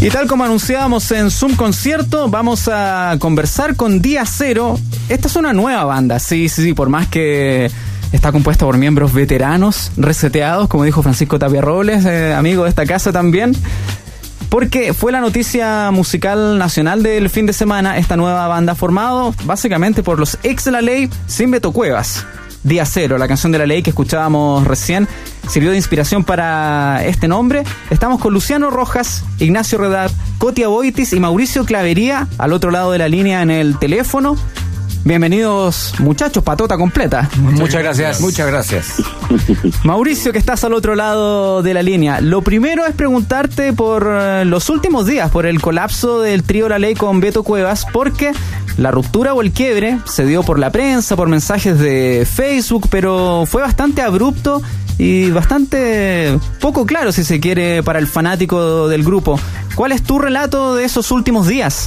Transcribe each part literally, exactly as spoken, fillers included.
Y tal como anunciábamos en Zoom Concierto, vamos a conversar con Día Cero. Esta es una nueva banda, sí, sí, sí, por más que está compuesta por miembros veteranos, reseteados, como dijo Francisco Tapia Robles, eh, amigo de esta casa también. Porque fue la noticia musical nacional del fin de semana, esta nueva banda formado básicamente por los ex de La Ley sin Beto Cuevas. Día Cero, la canción de La Ley que escuchábamos recién, sirvió de inspiración para este nombre. Estamos con Luciano Rojas, Ignacio Redar, Coti Aboitis y Mauricio Clavería al otro lado de la línea en el teléfono. Bienvenidos, muchachos, patota completa. Muchas, Muchas gracias. Muchas gracias. Mauricio, que estás al otro lado de la línea. Lo primero es preguntarte por los últimos días, por el colapso del trío La Ley con Beto Cuevas, porque la ruptura o el quiebre se dio por la prensa, por mensajes de Facebook, pero fue bastante abrupto y bastante poco claro, si se quiere, para el fanático del grupo. ¿Cuál es tu relato de esos últimos días?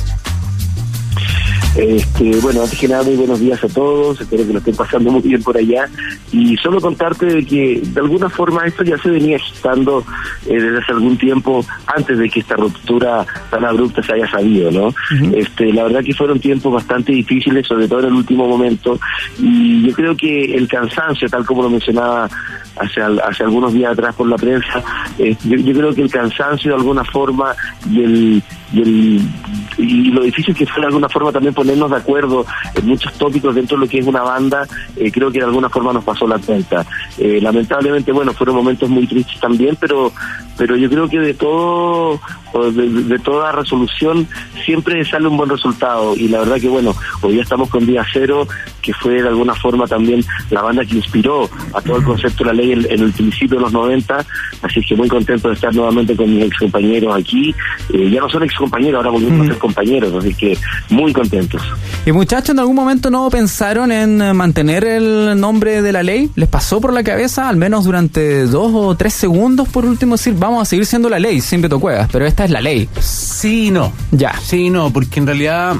Este, bueno, antes que nada, muy buenos días a todos, espero que lo estén pasando muy bien por allá, y solo contarte de que de alguna forma esto ya se venía agitando eh, desde hace algún tiempo, antes de que esta ruptura tan abrupta se haya sabido, ¿no? Uh-huh. Este, la verdad que fueron tiempos bastante difíciles, sobre todo en el último momento, y yo creo que el cansancio, tal como lo mencionaba hace, hace algunos días atrás por la prensa, eh, yo, yo creo que el cansancio de alguna forma y el, y el y lo difícil que fue de alguna forma también ponernos de acuerdo en muchos tópicos dentro de lo que es una banda, eh, creo que de alguna forma nos pasó la cuenta. Eh, lamentablemente, bueno, fueron momentos muy tristes también, pero pero yo creo que de todo de, de toda resolución siempre sale un buen resultado, y la verdad que bueno, hoy día estamos con Día Cero, que fue de alguna forma también la banda que inspiró a todo el concepto de La Ley en, en el principio de los noventa, así que muy contento de estar nuevamente con mis ex compañeros aquí, eh, ya no son ex compañeros, ahora volvimos mm. a ser compañeros, así que muy contentos. Y muchachos, ¿en algún momento no pensaron en mantener el nombre de La Ley? ¿Les pasó por la cabeza, al menos durante dos o tres segundos, por último, decir, vamos a seguir siendo La Ley, sin Beto Cuevas, pero esta es La Ley? Sí y no. Ya. Sí y no, porque en realidad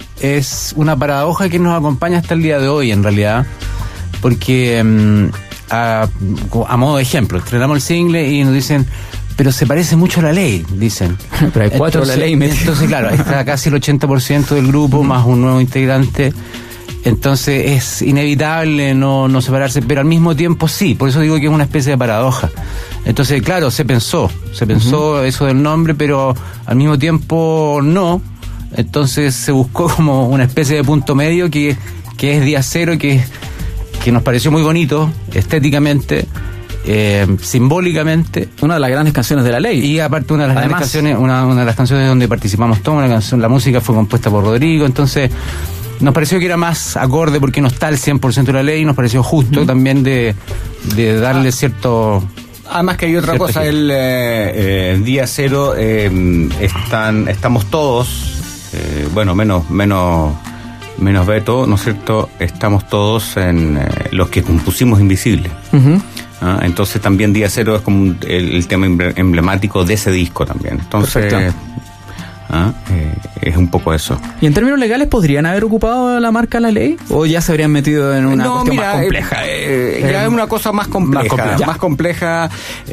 es una paradoja que nos acompaña hasta el día de hoy, en realidad, porque um, a, a modo de ejemplo, estrenamos el single y nos dicen, pero se parece mucho a La Ley, dicen. Pero hay cuatro entonces, La Ley. Entonces, claro, ahí está casi el ochenta por ciento del grupo, uh-huh. más un nuevo integrante. Entonces es inevitable no, no separarse, pero al mismo tiempo sí, por eso digo que es una especie de paradoja. Entonces, claro, se pensó, se pensó uh-huh. eso del nombre, pero al mismo tiempo no. Entonces se buscó como una especie de punto medio que, que es Día Cero, que, que nos pareció muy bonito estéticamente, eh, simbólicamente. Una de las grandes canciones de La Ley. Y aparte una de las Además, grandes canciones, una, una de las canciones donde participamos todos, una canción, la música fue compuesta por Rodrigo, entonces nos pareció que era más acorde porque no está el cien por ciento de La Ley, y nos pareció justo uh-huh. también de, de darle ah. cierto... Además que hay otra cosa, ejemplo. el eh, eh, Día Cero, eh, están, estamos todos, eh, bueno, menos, menos, menos Beto, ¿no es cierto? Estamos todos en eh, los que compusimos Invisible. Uh-huh. ¿Ah? Entonces también Día Cero es como un, el, el tema emblemático de ese disco también. Entonces... ¿Ah? Eh, es un poco eso. ¿Y en términos legales podrían haber ocupado la marca La Ley? ¿O ya se habrían metido en una no, cuestión mira, más compleja? Eh, eh, ya es una cosa más compleja. Más compleja. Más compleja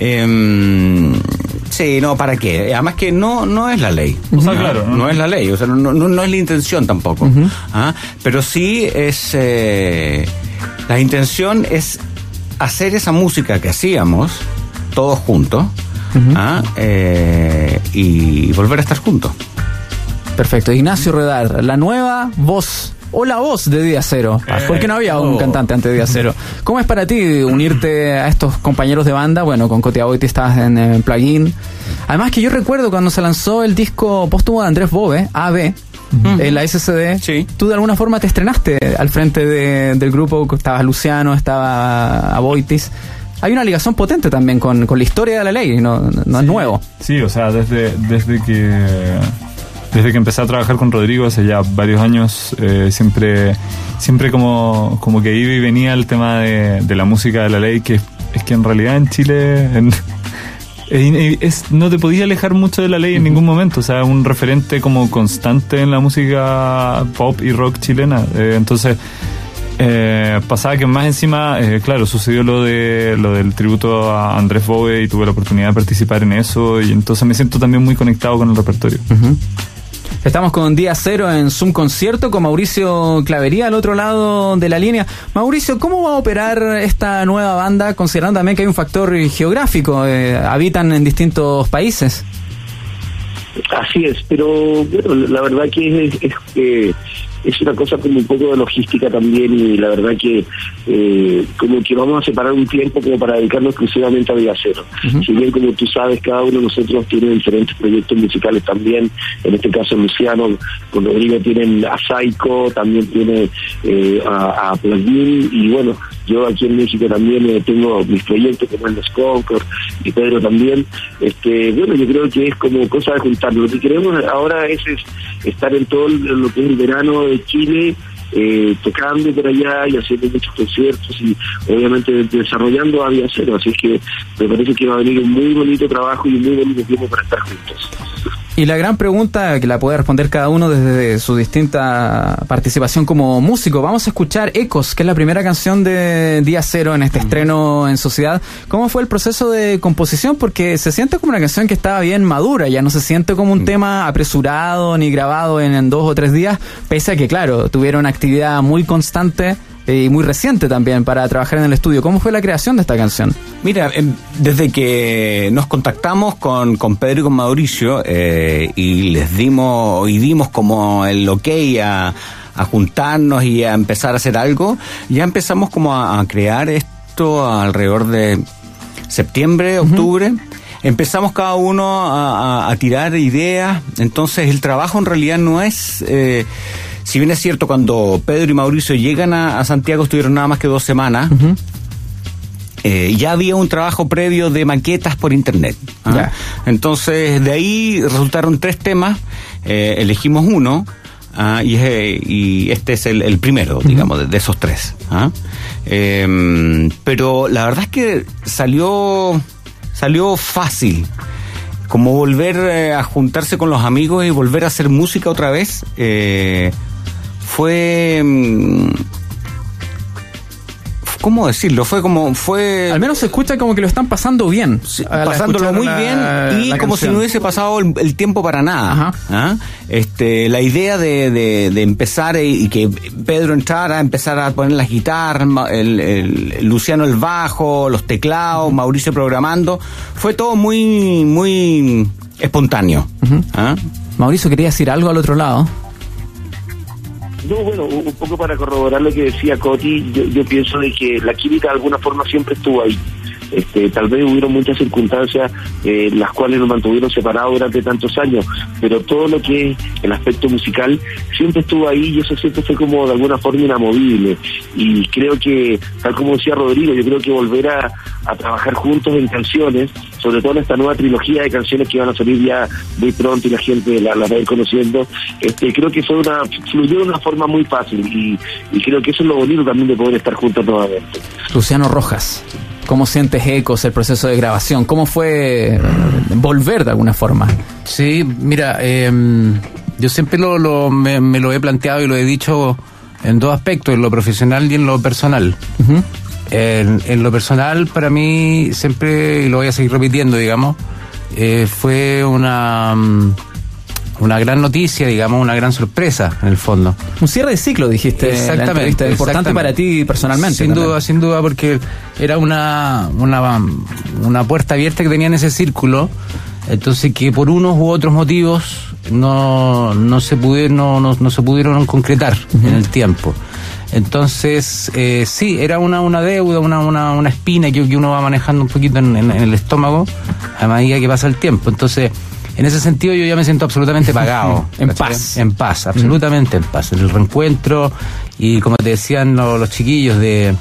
eh, sí, no, ¿para qué? Además que no no es la ley. Uh-huh. O sea, claro, no, no es la ley. O sea, no, no, no es la intención tampoco. Uh-huh. ¿Ah? Pero sí es... Eh, la intención es hacer esa música que hacíamos todos juntos. Uh-huh. ¿Ah? Eh, y volver a estar juntos. Perfecto. Ignacio Redar, la nueva voz o la voz de Día Cero, eh, porque no había un oh. cantante antes de Día Cero. ¿Cómo es para ti unirte a estos compañeros de banda? Bueno, con Coti Aboitis estabas en, en Plugin. Además que yo recuerdo cuando se lanzó el disco póstumo de Andrés Bove, A B, uh-huh. en la S C D, sí. Tú de alguna forma te estrenaste al frente de, del grupo. Estaba Luciano, estaba Aboitis. Hay una ligación potente también con, con la historia de La Ley, no, no sí, es nuevo. Sí, o sea, desde, desde que desde que empecé a trabajar con Rodrigo hace ya varios años, eh, siempre siempre como, como que iba y venía el tema de, de la música de La Ley, que es que en realidad en Chile en, es, es, no te podías alejar mucho de La Ley en ningún momento, o sea, un referente como constante en la música pop y rock chilena, eh, entonces Eh, pasaba que más encima, eh, claro, sucedió lo de lo del tributo a Andrés Bove y tuve la oportunidad de participar en eso, y entonces me siento también muy conectado con el repertorio. Uh-huh. Estamos con Día Cero en Zoom Concierto con Mauricio Clavería al otro lado de la línea. Mauricio, ¿cómo va a operar esta nueva banda, considerando también que hay un factor geográfico? Eh, habitan en distintos países. Así es, pero bueno, la verdad que es, es, es, es una cosa como un poco de logística también, y la verdad que eh, como que vamos a separar un tiempo como para dedicarnos exclusivamente a Día Cero. Uh-huh. Si bien, como tú sabes, cada uno de nosotros tiene diferentes proyectos musicales también, en este caso Luciano con Rodrigo tienen a Psycho, también tiene eh, a, a Plugin, y bueno, yo aquí en México también eh, tengo mis proyectos como el de Concord y Pedro también. Este, bueno, yo creo que es como cosa de juntar. Lo que queremos ahora es, es estar en todo lo que es el verano de Chile, eh, tocando por allá y haciendo muchos conciertos y obviamente desarrollando a Día Cero. Así que me parece que va a venir un muy bonito trabajo y un muy bonito tiempo para estar juntos. Y la gran pregunta que la puede responder cada uno desde su distinta participación como músico. Vamos a escuchar Ecos, que es la primera canción de Día Cero en este estreno en Sociedad. ¿Cómo fue el proceso de composición? Porque se siente como una canción que estaba bien madura, ya no se siente como un tema apresurado ni grabado en, en dos o tres días, pese a que, claro, tuvieron actividad muy constante y muy reciente también para trabajar en el estudio. ¿Cómo fue la creación de esta canción? Mira, eh, desde que nos contactamos con, con Pedro y con Mauricio eh, y les dimos y dimos como el ok a, a juntarnos y a empezar a hacer algo, ya empezamos como a, a crear esto alrededor de septiembre, octubre. Uh-huh. Empezamos cada uno a, a, a tirar ideas. Entonces el trabajo en realidad no es... Eh, Si bien es cierto, cuando Pedro y Mauricio llegan a, a Santiago estuvieron nada más que dos semanas, uh-huh. eh, ya había un trabajo previo de maquetas por internet. ¿ah? Yeah. Entonces, de ahí resultaron tres temas, eh, elegimos uno, ¿ah? y, eh, y este es el, el primero, uh-huh. digamos, de, de esos tres. ¿ah? Eh, pero la verdad es que salió, salió fácil. Como volver eh, a juntarse con los amigos y volver a hacer música otra vez, eh, fue... ¿Cómo decirlo? Fue como... fue Al menos se escucha como que lo están pasando bien. Sí, pasándolo muy la, bien y como canción. Si no hubiese pasado el, el tiempo para nada. ¿Ah? Este, la idea de, de, de empezar y, y que Pedro entrara a empezar a poner las guitarras, el, el, el Luciano el bajo, los teclados, Mauricio programando, fue todo muy, muy espontáneo. Uh-huh. ¿Ah? Mauricio quería decir algo al otro lado. No, bueno, un poco para corroborar lo que decía Coti, yo, yo pienso de que la química de alguna forma siempre estuvo ahí. Este, tal vez hubieron muchas circunstancias eh, las cuales nos mantuvieron separados durante tantos años, pero todo lo que es el aspecto musical siempre estuvo ahí y eso siempre fue como de alguna forma inamovible. Y creo que, tal como decía Rodrigo, yo creo que volver a, a trabajar juntos en canciones, sobre todo en esta nueva trilogía de canciones que van a salir ya muy pronto y la gente la, la va a ir conociendo, este, creo que fue una, fluyó de una forma muy fácil y, y creo que eso es lo bonito también de poder estar juntos nuevamente. Luciano Rojas, ¿cómo sientes Ecos, el proceso de grabación? ¿Cómo fue eh, volver de alguna forma? Sí, mira, eh, yo siempre lo, lo me, me lo he planteado y lo he dicho en dos aspectos, en lo profesional y en lo personal. Uh-huh. En, en lo personal, para mí, siempre, y lo voy a seguir repitiendo, digamos, eh, fue una... una gran noticia, digamos, una gran sorpresa, en el fondo. Un cierre de ciclo, dijiste. Exactamente. Importante exactamente. Para ti personalmente. Sin también. duda, sin duda, porque era una, una, una puerta abierta que tenía en ese círculo, entonces que por unos u otros motivos no, no, se, pudieron, no, no, no se pudieron concretar uh-huh. en el tiempo. Entonces, eh, sí, era una, una deuda, una, una, una espina que, que uno va manejando un poquito en, en, en el estómago a medida que pasa el tiempo. Entonces, en ese sentido yo ya me siento absolutamente pagado. En paz. En paz, absolutamente en paz. En el reencuentro y como te decían lo, los chiquillos de,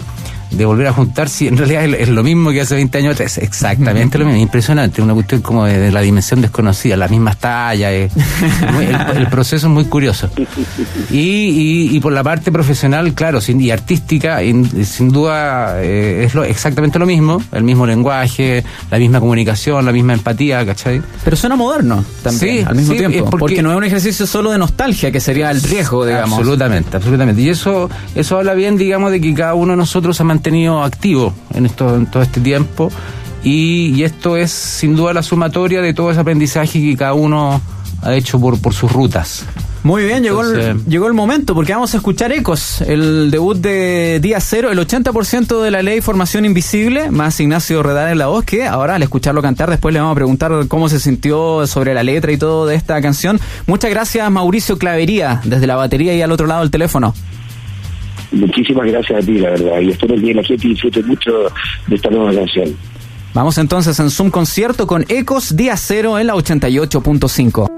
de volver a juntarse, y en realidad es, es lo mismo que hace veinte años, es exactamente uh-huh. lo mismo, impresionante, una cuestión como de, de la dimensión desconocida, las mismas tallas, es, muy, el, el proceso es muy curioso. Y, y, y por la parte profesional, claro, sin, y artística, in, sin duda eh, es lo, exactamente lo mismo, el mismo lenguaje, la misma comunicación, la misma empatía, ¿cachai? Pero suena moderno también, sí, al mismo sí, tiempo, porque, porque no es un ejercicio solo de nostalgia, que sería el riesgo, digamos. Absolutamente, absolutamente. Y eso, eso habla bien, digamos, de que cada uno de nosotros se ha mantenido activo en esto, en todo este tiempo, y, y esto es sin duda la sumatoria de todo ese aprendizaje que cada uno ha hecho por, por sus rutas. Muy bien, llegó, Entonces, el, llegó el momento, porque vamos a escuchar Ecos, el debut de Día Cero, el ochenta por ciento de la ley Formación Invisible, más Ignacio Redal en la voz, que ahora al escucharlo cantar, después le vamos a preguntar cómo se sintió sobre la letra y todo de esta canción. Muchas gracias, Mauricio Clavería, desde la batería y al otro lado del teléfono. Muchísimas gracias a ti, la verdad, y espero que la gente disfrute mucho de esta nueva canción. Vamos entonces en Zoom Concierto con Ecos, Día Cero en la ochenta y ocho punto cinco.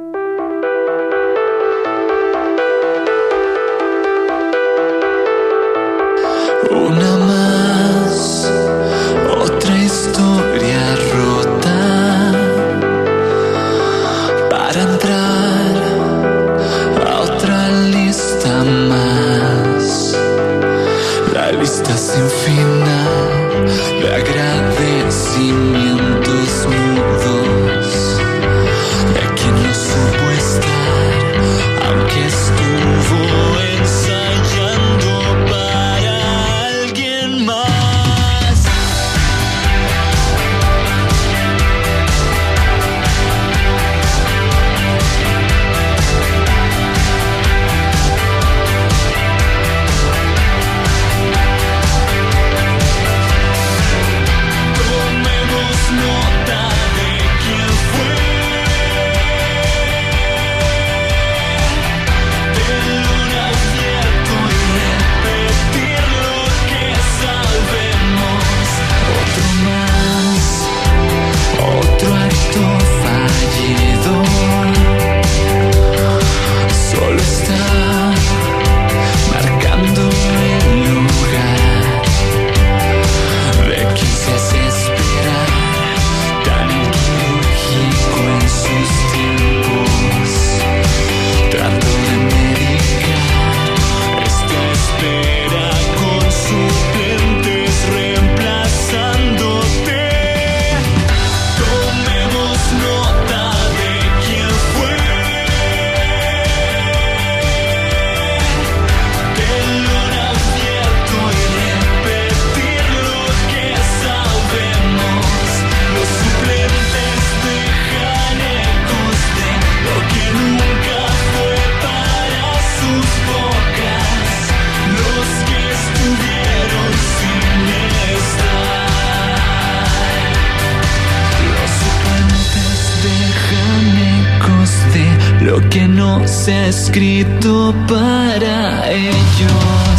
Una más, otra historia rota para entrar a otra lista más, la lista sin final de agradecimientos mudos de quien no supo estar, aunque estuvo ensayando para alguien más. Tomemos nota de quién fue, tenlo un abierto y repetir lo que sabemos. Otro más, otro acto fallido, solo está marcando el lugar de quien se hace esperar, tan ilógico en sus tiempos, trato de medicar esta espera con suplentes reemplazándote. Tomemos nota de quién fue, tenlo un abierto y repetir lo que sabemos. Los suplentes dejan ecos de lo que nunca fue para sus bocas, los que estuvieron sin estar. Los suplentes dejan ecos de lo que no se ha escrito para ellos.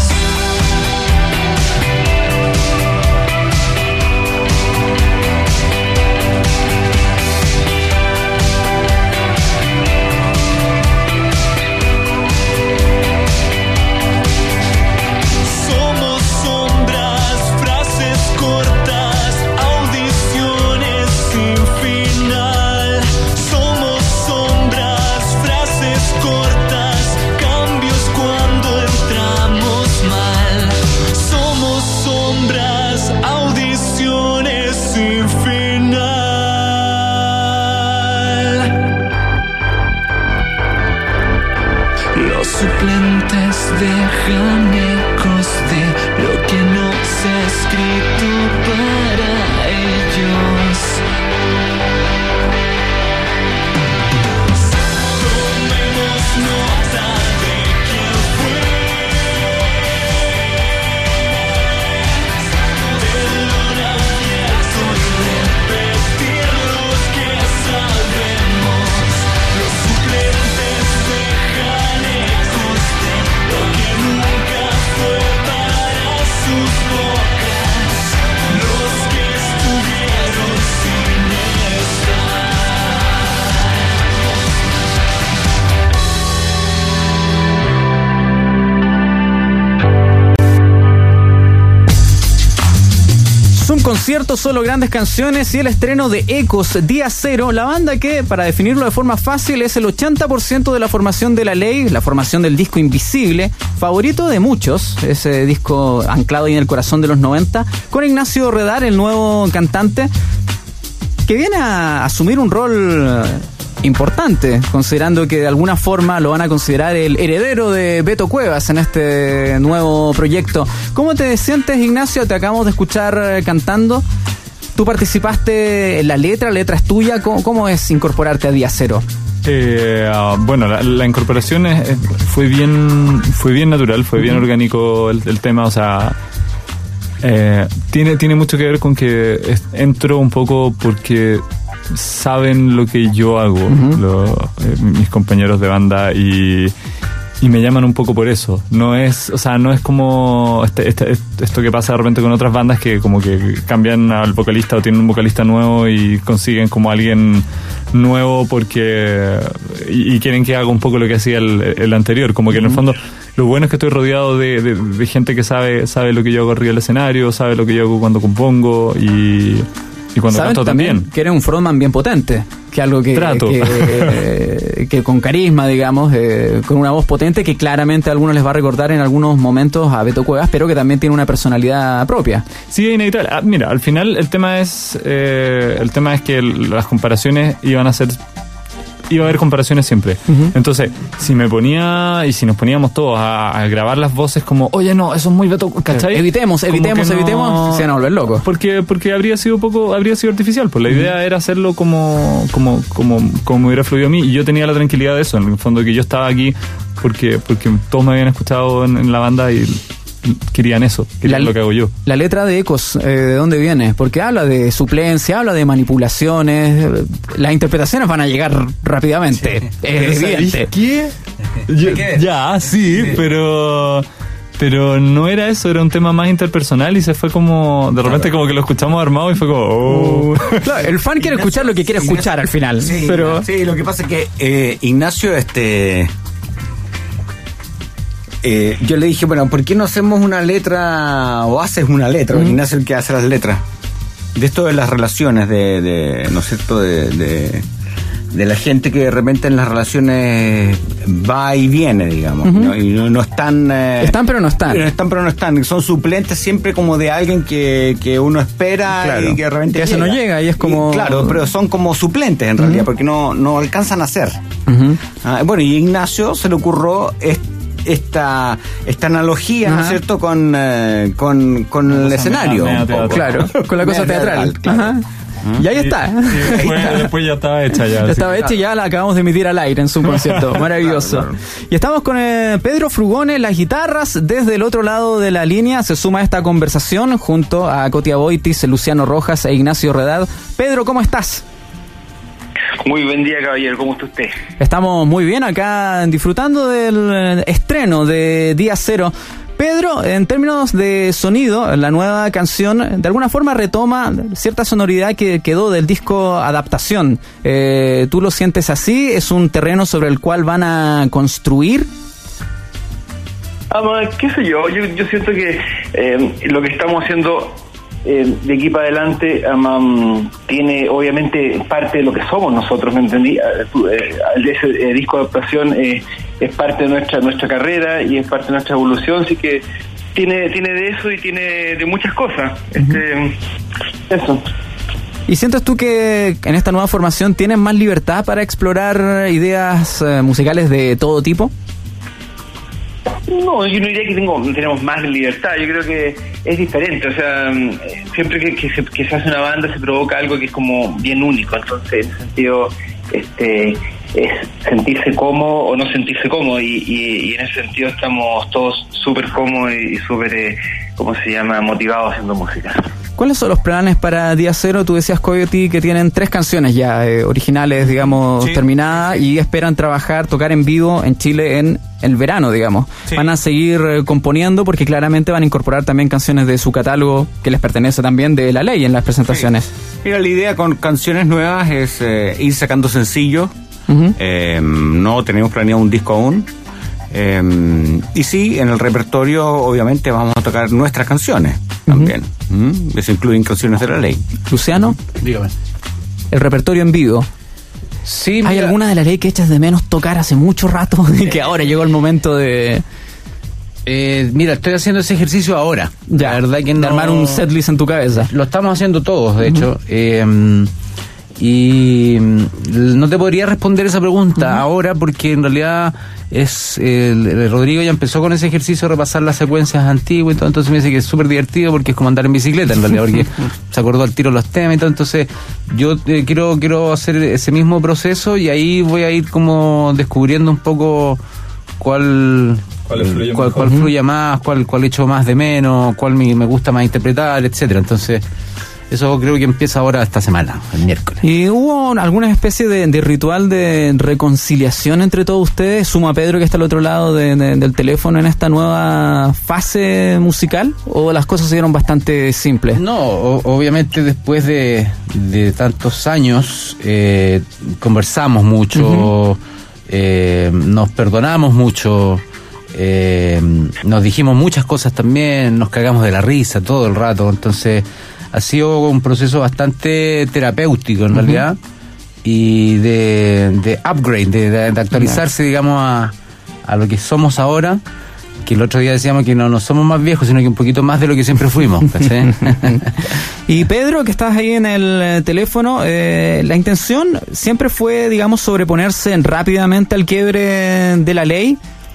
Somos sombras, frases cortas, audiciones sin final. Somos sombras, frases cortas, cambios cuando entramos mal. Somos sombras, audiciones sin final. Los suplentes dejan ecos de lo que no se ha escrito para ellos. Tomemos nota de quién fue, tenlo un abierto y repetir lo que sabemos. Los suplentes dejan ecos de lo que nunca fue para sus bocas, concierto, solo grandes canciones y el estreno de Ecos, Día Cero, la banda que, para definirlo de forma fácil, es el ochenta por ciento de la formación de La Ley, la formación del disco Invisible, favorito de muchos, ese disco anclado ahí en el corazón de los noventa, con Ignacio Redar, el nuevo cantante, que viene a asumir un rol importante, considerando que de alguna forma lo van a considerar el heredero de Beto Cuevas en este nuevo proyecto. ¿Cómo te sientes, Ignacio? Te acabamos de escuchar cantando. ¿Tú participaste en la letra? ¿La letra es tuya? ¿Cómo, cómo es incorporarte a Día Cero? Eh, uh, bueno, la, la incorporación es, es, fue bien fue bien natural, fue bien orgánico el, el tema, o sea, eh, tiene, tiene mucho que ver con que es, entro un poco porque saben lo que yo hago, uh-huh. lo, eh, mis compañeros de banda, y, y me llaman un poco por eso. No es, o sea, no es como este, este, esto que pasa de repente con otras bandas que como que cambian al vocalista o tienen un vocalista nuevo y consiguen como alguien nuevo porque y, y quieren que haga un poco lo que hacía el, el anterior. Como que uh-huh. en el fondo lo bueno es que estoy rodeado de, de, de gente que sabe sabe lo que yo hago arriba del escenario, sabe lo que yo hago cuando compongo y Y cuando ¿saben canto también, también. Que eres un frontman bien potente, que algo que, Trato. que, eh, que con carisma, digamos, eh, con una voz potente que claramente a algunos les va a recordar en algunos momentos a Beto Cuevas, pero que también tiene una personalidad propia. Sí, es inevitable. Ah, mira, al final el tema es eh, el tema es que el, las comparaciones iban a ser iba a haber comparaciones siempre. Uh-huh. Entonces, si me ponía y si nos poníamos todos a, a grabar las voces como, oye, no, eso es muy Beto, ¿cachai? Evitemos, evitemos, no, evitemos, se van a volver locos. Porque, porque habría sido poco, habría sido artificial. Pues la uh-huh. idea era hacerlo como, como, como, como me hubiera fluido a mí, y yo tenía la tranquilidad de eso, en el fondo, que yo estaba aquí porque, porque todos me habían escuchado en, en la banda y querían eso, querían la, lo que hago yo. La letra de Ecos, eh, ¿de dónde viene? Porque habla de suplencia, habla de manipulaciones, las interpretaciones van a llegar rápidamente. Sí. Es evidente. ¿Qué? Yo, ya, sí, pero pero no era eso, era un tema más interpersonal y se fue como, de repente claro. como que lo escuchamos armado y fue como, oh. Claro, el fan quiere escuchar lo que quiere Ignacio, escuchar al final. Sí, pero sí, lo que pasa es que eh, Ignacio, este... Eh, yo le dije, bueno, ¿por qué no hacemos una letra o haces una letra? Mm. Ignacio es el que hace las letras. De esto de las relaciones, de, de ¿no es cierto? De, de, de la gente que de repente en las relaciones va y viene, digamos. Uh-huh. ¿no? Y no, no están... Eh, están pero no están. Están pero no están. Son suplentes siempre como de alguien que, que uno espera claro. y que de repente que eso no llega y es como... Y, claro, pero son como suplentes en uh-huh. realidad, porque no, no alcanzan a ser. Uh-huh. Ah, bueno, y Ignacio se le ocurrió... Este, esta esta analogía, Ajá. ¿no es cierto?, con, eh, con, con el escenario. Mea, mea claro, con la cosa teatral. Claro. Ajá. Y ahí está. Y, y después, ahí está. después ya estaba hecha ya. Ya estaba hecha y ya la acabamos de emitir al aire en su concierto. Maravilloso. Claro, claro. Y estamos con eh, Pedro Frugone, las guitarras. Desde el otro lado de la línea se suma a esta conversación junto a Cotia Boitis, Luciano Rojas e Ignacio Redad. Pedro, ¿cómo estás? Muy buen día, caballero. ¿Cómo está usted? Estamos muy bien acá disfrutando del estreno de Día Cero. Pedro, en términos de sonido, la nueva canción de alguna forma retoma cierta sonoridad que quedó del disco Adaptación. Eh, ¿Tú lo sientes así? ¿Es un terreno sobre el cual van a construir? Ah, qué sé yo. Yo, yo siento que eh, lo que estamos haciendo... Eh, de aquí para adelante um, tiene obviamente parte de lo que somos nosotros, ¿me entendí? Eh, ese eh, disco de adaptación eh, es parte de nuestra nuestra carrera y es parte de nuestra evolución, así que tiene tiene de eso y tiene de muchas cosas. Uh-huh. este eso. ¿Y sientes tú que en esta nueva formación tienen más libertad para explorar ideas eh, musicales de todo tipo? No, yo no diría que tengo, tenemos más libertad, yo creo que es diferente, o sea, siempre que, que, se, que se hace una banda se provoca algo que es como bien único, entonces en ese sentido este, es sentirse cómodo o no sentirse cómodo y, y, y en ese sentido estamos todos súper cómodos y súper, eh, ¿cómo se llama?, motivados haciendo música. ¿Cuáles son los planes para Día Cero? Tú decías, Coyote, que tienen tres canciones ya eh, originales, digamos, sí. terminadas, y esperan trabajar, tocar en vivo en Chile en el verano, digamos. Sí. Van a seguir eh, componiendo porque claramente van a incorporar también canciones de su catálogo que les pertenece también de La Ley en las presentaciones. Sí. Mira, la idea con canciones nuevas es eh, ir sacando sencillos. Uh-huh. Eh, no tenemos planeado un disco aún. Eh, y sí, en el repertorio obviamente vamos a tocar nuestras canciones. también. Uh-huh. ¿Mm? Eso incluye canciones de la ley. Luciano, Dígame. el repertorio en vivo. Sí, ¿Hay mira, alguna de la ley que echas de menos tocar hace mucho rato y que ahora llegó el momento de... eh, mira, estoy haciendo ese ejercicio ahora. Ya, la verdad que de no... armar un setlist en tu cabeza? Lo estamos haciendo todos, de hecho. Eh, y mm, no te podría responder esa pregunta uh-huh. ahora porque en realidad es el, el Rodrigo ya empezó con ese ejercicio de repasar las secuencias antiguas y todo, entonces me dice que es súper divertido porque es como andar en bicicleta en realidad, porque se acordó al tiro los temas y todo, entonces yo eh, quiero quiero hacer ese mismo proceso y ahí voy a ir como descubriendo un poco cuál cuál fluye, cuál, cuál fluye más, cuál cuál echo más de menos, cuál me, me gusta más interpretar, etcétera. Entonces eso creo que empieza ahora esta semana, el miércoles. ¿Y hubo alguna especie de, de ritual de reconciliación entre todos ustedes? Sumo a Pedro que está al otro lado de, de, del teléfono en esta nueva fase musical, ¿o las cosas se dieron bastante simples? No, o, obviamente después de, de tantos años eh, conversamos mucho, uh-huh. eh, nos perdonamos mucho, eh, nos dijimos muchas cosas también, nos cagamos de la risa todo el rato, entonces... Ha sido un proceso bastante terapéutico en uh-huh. realidad y de, de upgrade, de, de, de actualizarse, digamos, a, a lo que somos ahora, que el otro día decíamos que no, no somos más viejos, sino que un poquito más de lo que siempre fuimos. Y Pedro, que estás ahí en el teléfono, eh, la intención siempre fue, digamos, sobreponerse rápidamente al quiebre de la ley.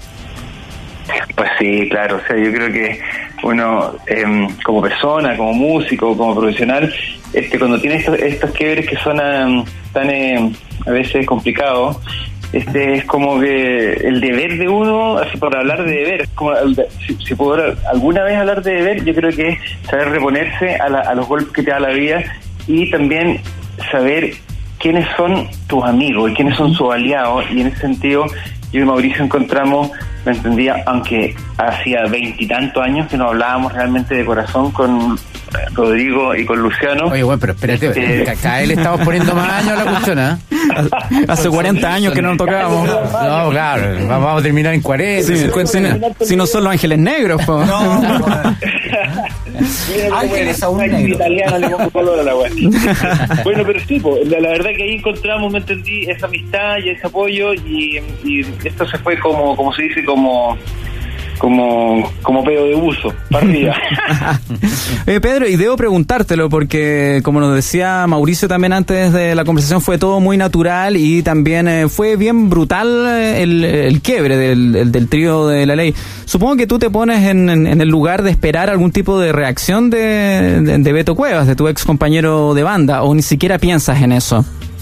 Pues sí, claro, o sea, yo creo que uno eh, como persona, como músico, como profesional, este cuando tiene estos, estos quiebres que son um, tan eh, a veces complicados, este es como que el deber de uno, así por hablar de deber, es como, si, si puedo alguna vez hablar de deber, yo creo que es saber reponerse a, la, a los golpes que te da la vida y también saber quiénes son tus amigos y quiénes son sus aliados, y en ese sentido yo y Mauricio encontramos, me entendía, aunque hacía veintitantos años que no hablábamos realmente de corazón con Rodrigo y con Luciano. Oye, bueno, pero espérate, este... acá él estamos poniendo más años a la cuestión, ¿eh? Hace cuarenta años que no nos tocábamos. No, claro, vamos a terminar en cuarenta. Sí, si, si no son los Ángeles Negros, po. No, no. Ángeles a un negro. Italiano le pongo color a la wea. Bueno, pero sí, po, la, la verdad que ahí encontramos, me entendí, esa amistad y ese apoyo, y, y esto se fue como, como se dice, como como como pedo de buzo, para arriba. eh, Pedro, y debo preguntártelo porque, como nos decía Mauricio también antes de la conversación, fue todo muy natural y también eh, fue bien brutal el, el quiebre del, el, del trío de la ley. Supongo que tú te pones en, en, en el lugar de esperar algún tipo de reacción de, de, de Beto Cuevas, de tu ex compañero de banda, o ni siquiera piensas en eso.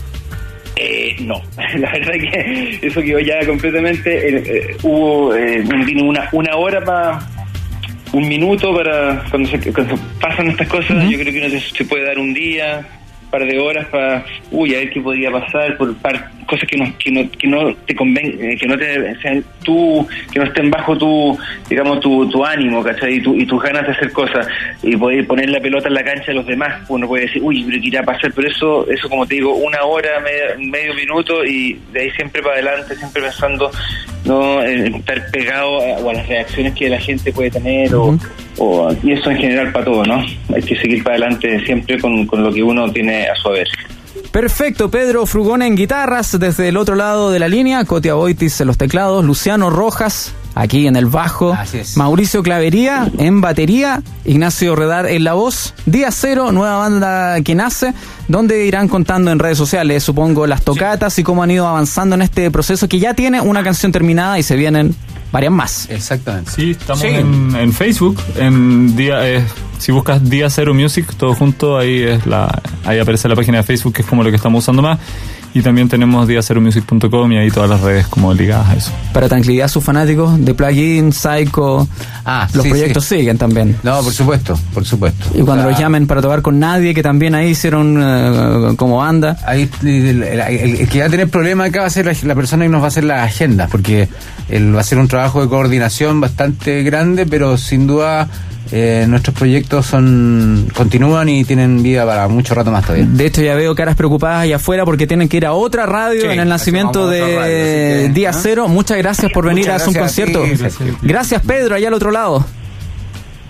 Eh, no, la verdad que eso quedó ya completamente, eh, eh, hubo eh, una, una hora para, un minuto para, cuando se, cuando pasan estas cosas, uh-huh. yo creo que uno se, se puede dar un día, un par de horas para, uy, a ver qué podría pasar, por par, cosas que no, que no, que no te conven, que no te, sean tú, que no estén bajo tu, digamos, tu, tu ánimo, ¿cachai? Y, tu, y tus ganas de hacer cosas, y poder poner la pelota en la cancha de los demás. Uno puede decir, uy, pero ¿qué irá a pasar? Pero eso, eso como te digo, una hora, medio, medio minuto, y de ahí siempre para adelante, siempre pensando no en estar pegado a, o a las reacciones que la gente puede tener, uh-huh. o, o y eso en general para todo, ¿no? Hay que seguir para adelante siempre con, con lo que uno tiene a su haber. Perfecto, Pedro Frugón en guitarras, desde el otro lado de la línea, Cotia Boitis en los teclados, Luciano Rojas aquí en el bajo, Mauricio Clavería en batería, Ignacio Redar en la voz. Día Cero, nueva banda que nace, donde irán contando en redes sociales, supongo, las tocatas sí. y cómo han ido avanzando en este proceso que ya tiene una canción terminada y se vienen varias más. Exactamente. Sí, estamos sí. En, en Facebook, en día eh, si buscas Día Cero Music, todo junto, ahí es la ahí aparece la página de Facebook, que es como lo que estamos usando más. Y también tenemos día cero music punto com y ahí todas las redes como ligadas a eso. Para tranquilidad a sus fanáticos de Plugin, Psycho, ah, los sí, proyectos sí. siguen también. No, por supuesto, por supuesto. Y cuando o sea, los llamen para tocar con Nadie, que también ahí hicieron uh, como banda. Ahí el, el, el, el que va a tener problema acá va a ser la, la persona que nos va a hacer la agenda, porque él va a hacer un trabajo de coordinación bastante grande, pero sin duda Eh, nuestros proyectos son continúan y tienen vida para mucho rato más todavía. De hecho, ya veo caras preocupadas allá afuera porque tienen que ir a otra radio sí, en el nacimiento de radio, que, Día ¿no? Cero. Muchas gracias por venir Muchas a hacer un concierto. A ti, gracias. gracias, Pedro, allá al otro lado.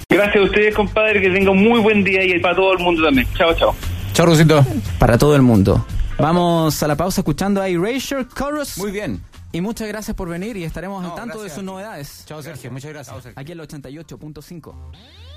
Gracias a ustedes, compadre, que tengan muy buen día y para todo el mundo también. Chao, chao. Chao, Rusito. Para todo el mundo. Vamos a la pausa escuchando a Erasure Chorus. Muy bien. Y muchas gracias por venir y estaremos No, al tanto de gracias sus a ti. novedades. Chao, Sergio. Muchas gracias. Aquí en el ochenta y ocho punto cinco.